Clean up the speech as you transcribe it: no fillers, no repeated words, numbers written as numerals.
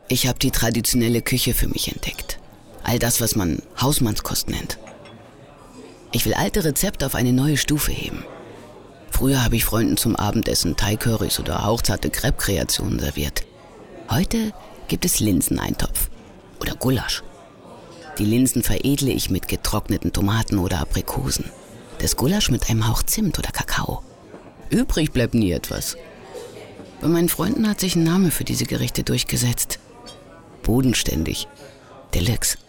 Ich habe die traditionelle Küche für mich entdeckt. All das, was man Hausmannskost nennt. Ich will alte Rezepte auf eine neue Stufe heben. Früher habe ich Freunden zum Abendessen Thai-Currys oder hauchzarte Crepe-Kreationen serviert. Heute gibt es Linseneintopf oder Gulasch. Die Linsen veredle ich mit getrockneten Tomaten oder Aprikosen. Das Gulasch mit einem Hauch Zimt oder Kakao. Übrig bleibt nie etwas. Bei meinen Freunden hat sich ein Name für diese Gerichte durchgesetzt. Bodenständig. Deluxe.